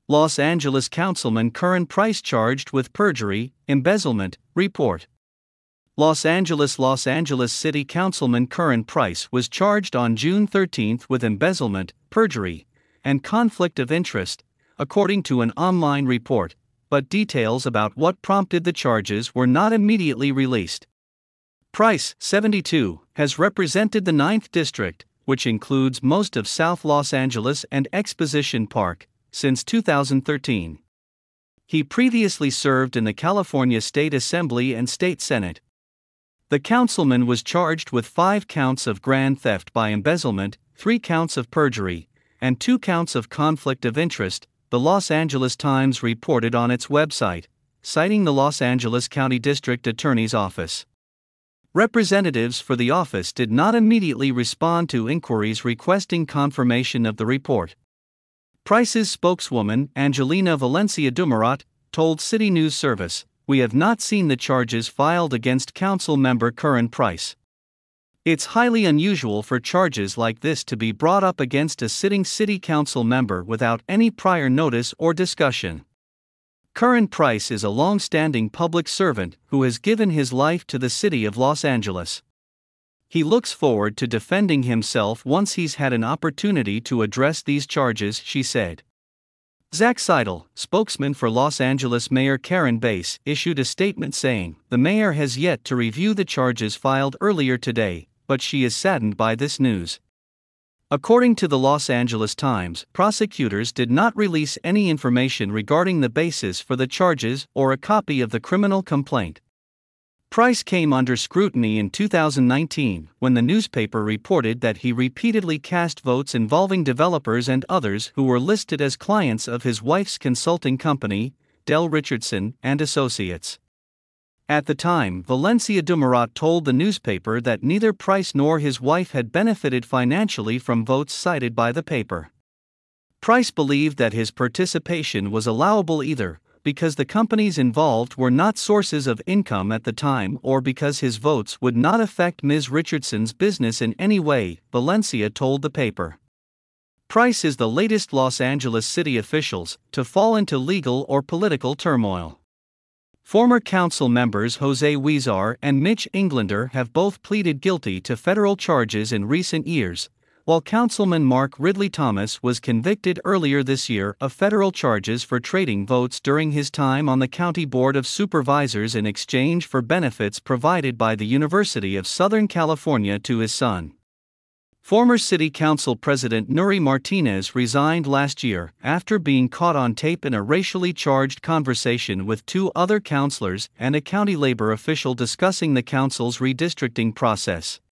Los Angeles Councilman Curran Price charged with perjury, embezzlement, report. Los Angeles City Councilman Curran Price was charged on June 13 with embezzlement, perjury, and conflict of interest, according to an online report, but details about what prompted the charges were not immediately released. Price, 72, has represented the 9th District, which includes most of South Los Angeles and Exposition Park, since 2013. He previously served in the California State Assembly and State Senate. The councilman was charged with 5 counts of grand theft by embezzlement, 3 counts of perjury, and 2 counts of conflict of interest, the Los Angeles Times reported on its website, citing the Los Angeles County District Attorney's Office. Representatives for the office did not immediately respond to inquiries requesting confirmation of the report. Price's spokeswoman, Angelina Valencia Dumarat, told City News Service, "We have not seen the charges filed against council member Curran Price. It's highly unusual for charges like this to be brought up against a sitting city council member without any prior notice or discussion." Curran Price is a long-standing public servant who has given his life to the city of Los Angeles. He looks forward to defending himself once he's had an opportunity to address these charges, she said. Zach Seidel, spokesman for Los Angeles Mayor Karen Bass, issued a statement saying, "The mayor has yet to review the charges filed earlier today, but she is saddened by this news." According to the Los Angeles Times, prosecutors did not release any information regarding the basis for the charges or a copy of the criminal complaint. Price came under scrutiny in 2019 when the newspaper reported that he repeatedly cast votes involving developers and others who were listed as clients of his wife's consulting company, Del Richardson and Associates. At the time, Valencia Dumarat told the newspaper that neither Price nor his wife had benefited financially from votes cited by the paper. Price believed that his participation was allowable either because the companies involved were not sources of income at the time or because his votes would not affect Ms. Richardson's business in any way, Valencia told the paper. Price is the latest Los Angeles city officials to fall into legal or political turmoil. Former council members Jose Huizar and Mitch Englander have both pleaded guilty to federal charges in recent years, while Councilman Mark Ridley Thomas was convicted earlier this year of federal charges for trading votes during his time on the County Board of Supervisors in exchange for benefits provided by the University of Southern California to his son. Former City Council President Nury Martinez resigned last year after being caught on tape in a racially charged conversation with 2 other councilors and a county labor official discussing the council's redistricting process.